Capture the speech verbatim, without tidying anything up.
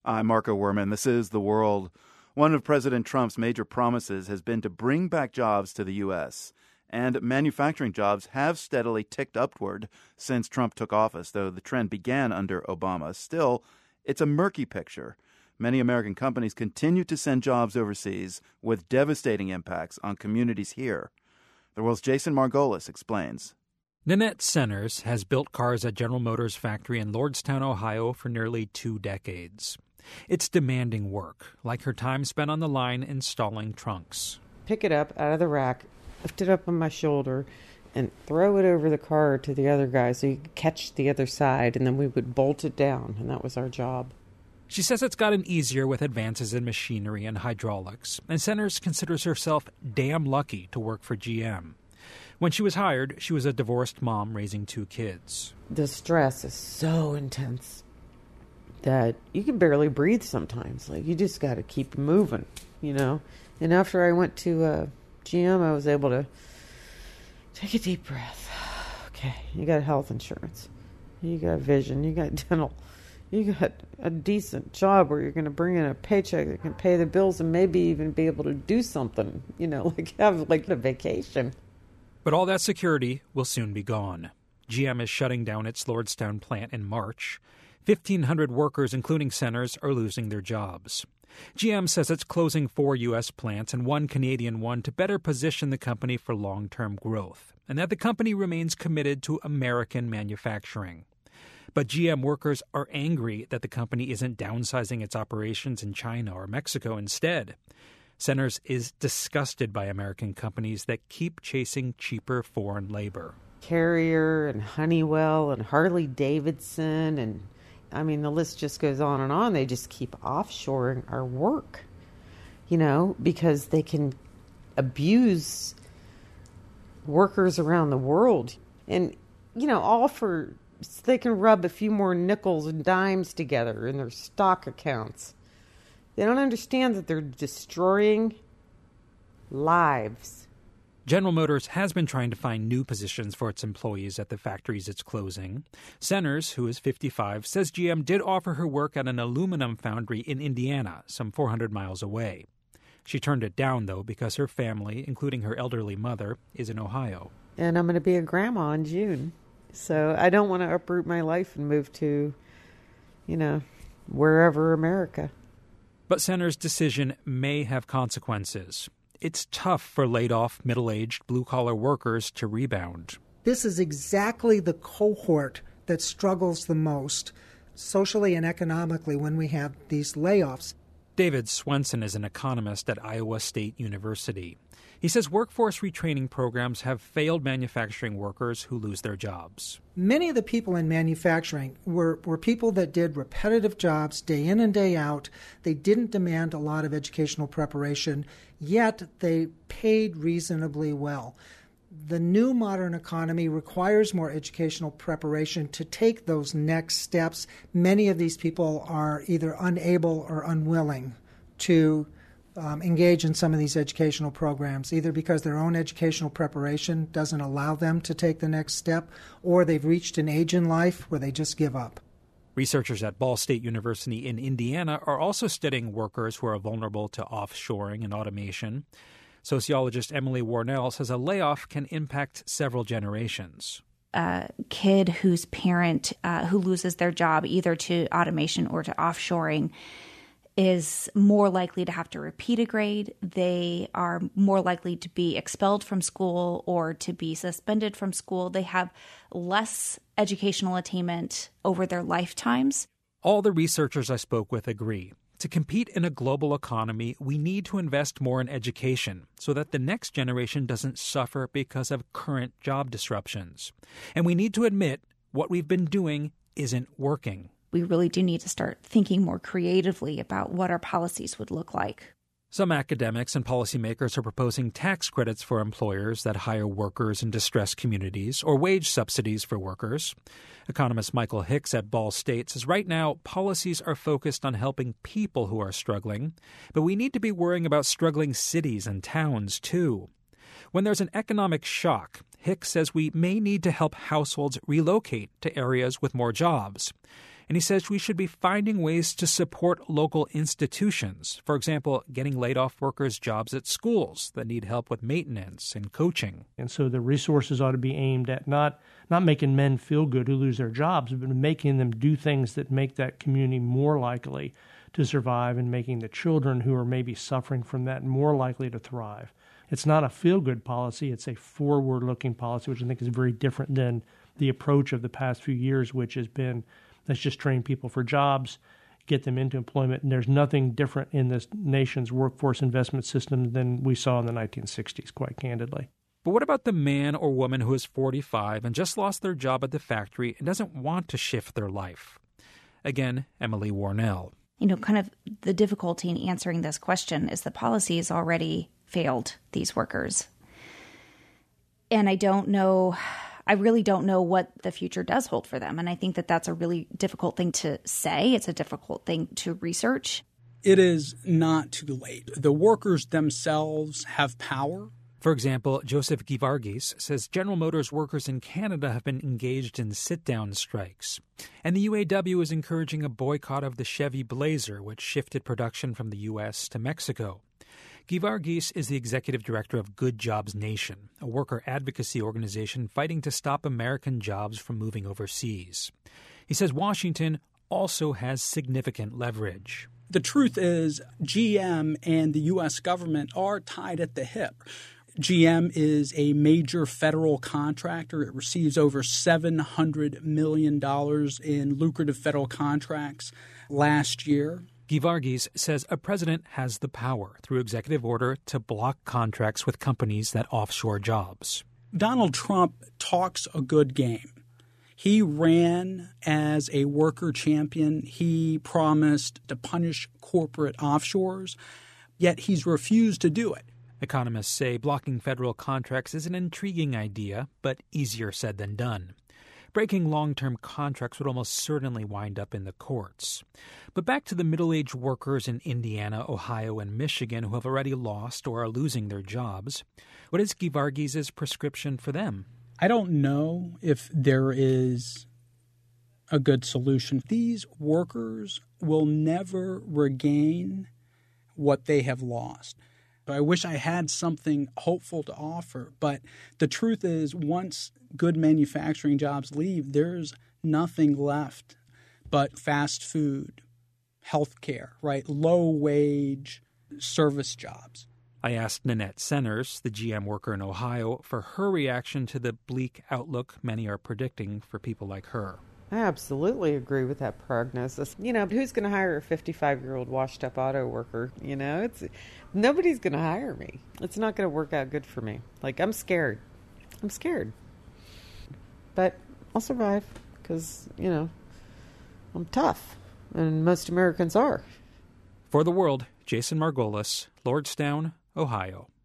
I'm Marco Werman. This is The World. One of President Trump's major promises has been to bring back jobs to the U S, and manufacturing jobs have steadily ticked upward since Trump took office, though the trend began under Obama. Still, it's a murky picture. Many American companies continue to send jobs overseas with devastating impacts on communities here. The World's Jason Margolis explains. Nanette Centers has built cars at General Motors factory in Lordstown, Ohio for nearly two decades. It's demanding work, like her time spent on the line installing trunks. Pick it up out of the rack, lift it up on my shoulder, and throw it over the car to the other guy so you could catch the other side, and then we would bolt it down, and that was our job. She says it's gotten easier with advances in machinery and hydraulics, and Centers considers herself damn lucky to work for G M. When she was hired, she was a divorced mom raising two kids. The stress is so intense that you can barely breathe sometimes. Like, you just got to keep moving, you know? And after I went to uh, G M, I was able to take a deep breath. Okay, you got health insurance. You got vision. You got dental. You got a decent job where you're going to bring in a paycheck that can pay the bills and maybe even be able to do something, you know, like have like a vacation. But all that security will soon be gone. G M is shutting down its Lordstown plant in March. fifteen hundred workers, including Centers, are losing their jobs. G M says it's closing four U S plants and one Canadian one to better position the company for long-term growth, and that the company remains committed to American manufacturing. But G M workers are angry that the company isn't downsizing its operations in China or Mexico instead. Centers is disgusted by American companies that keep chasing cheaper foreign labor. Carrier and Honeywell and Harley Davidson, and I mean, the list just goes on and on. They just keep offshoring our work, you know, because they can abuse workers around the world. And, you know, all for, so they can rub a few more nickels and dimes together in their stock accounts. They don't understand that they're destroying lives. General Motors has been trying to find new positions for its employees at the factories it's closing. Centers, who is fifty-five, says G M did offer her work at an aluminum foundry in Indiana, some four hundred miles away. She turned it down, though, because her family, including her elderly mother, is in Ohio. And I'm going to be a grandma in June. So I don't want to uproot my life and move to, you know, wherever America. But Centers' decision may have consequences. It's tough for laid-off, middle-aged, blue-collar workers to rebound. This is exactly the cohort that struggles the most socially and economically when we have these layoffs. David Swenson is an economist at Iowa State University. He says workforce retraining programs have failed manufacturing workers who lose their jobs. Many of the people in manufacturing were, were people that did repetitive jobs day in and day out. They didn't demand a lot of educational preparation, yet they paid reasonably well. The new modern economy requires more educational preparation to take those next steps. Many of these people are either unable or unwilling to Um, engage in some of these educational programs, either because their own educational preparation doesn't allow them to take the next step, or they've reached an age in life where they just give up. Researchers at Ball State University in Indiana are also studying workers who are vulnerable to offshoring and automation. Sociologist Emily Warnell says a layoff can impact several generations. A kid whose parent uh, who loses their job either to automation or to offshoring is more likely to have to repeat a grade. They are more likely to be expelled from school or to be suspended from school. They have less educational attainment over their lifetimes. All the researchers I spoke with agree. To compete in a global economy, we need to invest more in education so that the next generation doesn't suffer because of current job disruptions. And we need to admit what we've been doing isn't working. We really do need to start thinking more creatively about what our policies would look like. Some academics and policymakers are proposing tax credits for employers that hire workers in distressed communities or wage subsidies for workers. Economist Michael Hicks at Ball State says right now policies are focused on helping people who are struggling, but we need to be worrying about struggling cities and towns too. When there's an economic shock, Hicks says we may need to help households relocate to areas with more jobs. And he says we should be finding ways to support local institutions. For example, getting laid-off workers jobs at schools that need help with maintenance and coaching. And so the resources ought to be aimed at not, not making men feel good who lose their jobs, but making them do things that make that community more likely to survive and making the children who are maybe suffering from that more likely to thrive. It's not a feel-good policy. It's a forward-looking policy, which I think is very different than the approach of the past few years, which has been, let's just train people for jobs, get them into employment. And there's nothing different in this nation's workforce investment system than we saw in the nineteen sixties, quite candidly. But what about the man or woman who is forty-five and just lost their job at the factory and doesn't want to shift their life? Again, Emily Warnell. You know, kind of the difficulty in answering this question is the policy has already failed these workers. And I don't know... I really don't know what the future does hold for them. And I think that that's a really difficult thing to say. It's a difficult thing to research. It is not too late. The workers themselves have power. For example, Joseph Givargis says General Motors workers in Canada have been engaged in sit-down strikes. And the U A W is encouraging a boycott of the Chevy Blazer, which shifted production from the U S to Mexico. Givargis is the executive director of Good Jobs Nation, a worker advocacy organization fighting to stop American jobs from moving overseas. He says Washington also has significant leverage. The truth is G M and the U S government are tied at the hip. G M is a major federal contractor. It receives over seven hundred million dollars in lucrative federal contracts last year. Givargis says a president has the power, through executive order, to block contracts with companies that offshore jobs. Donald Trump talks a good game. He ran as a worker champion. He promised to punish corporate offshores, yet he's refused to do it. Economists say blocking federal contracts is an intriguing idea, but easier said than done. Breaking long-term contracts would almost certainly wind up in the courts. But back to the middle-aged workers in Indiana, Ohio, and Michigan who have already lost or are losing their jobs. What is Givargis' prescription for them? I don't know if there is a good solution. These workers will never regain what they have lost. I wish I had something hopeful to offer, but the truth is once good manufacturing jobs leave, there's nothing left but fast food, healthcare, right? Low-wage service jobs. I asked Nanette Centers, the G M worker in Ohio, for her reaction to the bleak outlook many are predicting for people like her. I absolutely agree with that prognosis. You know, who's going to hire a fifty-five-year-old washed-up auto worker? You know, it's nobody's going to hire me. It's not going to work out good for me. Like, I'm scared. I'm scared. But I'll survive because, you know, I'm tough, and most Americans are. For The World, Jason Margolis, Lordstown, Ohio.